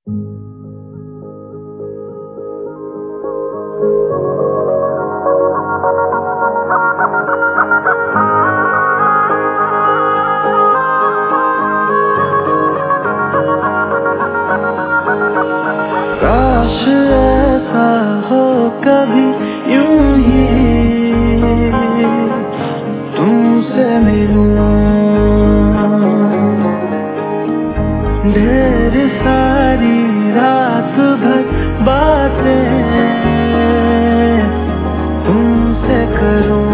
काश ऐसा हो कभी यूं ही तुमसे मिलूं, ढेर सारी रात भर बातें तुमसे करूं,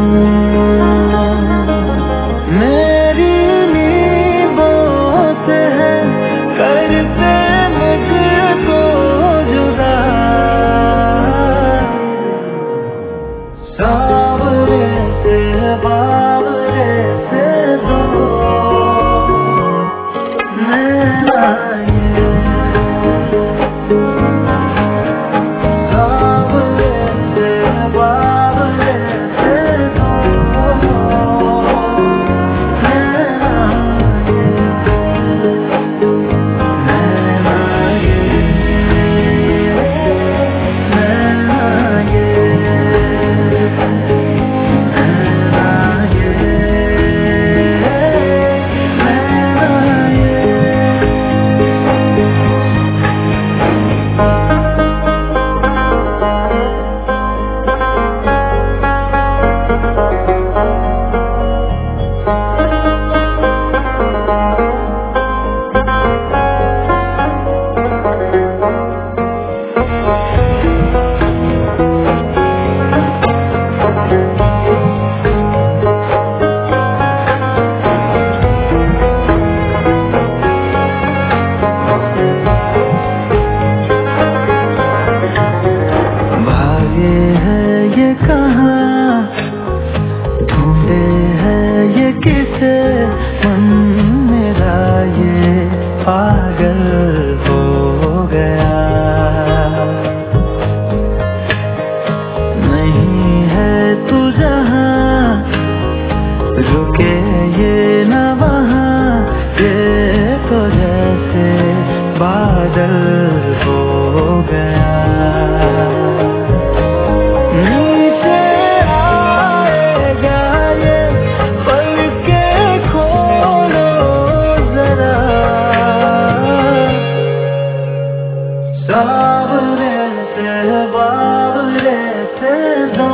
मेरी नींदों से है करते मुझको जुदा, सावरे से बावरे से दो नैना ये, सावरे से बावरे से दो नैना ये, नैना ये, नैना ये, भागे है ये कहाँ ढूंढे है ये किसे, मन मेरा ये पागल हो गया, नहीं है तू जहाँ रुके ये न वहाँ, ये तो जैसे बादल हो गया, नीचे आएगा ये पलकें खोलो जरा, सावरे से बावरे से दो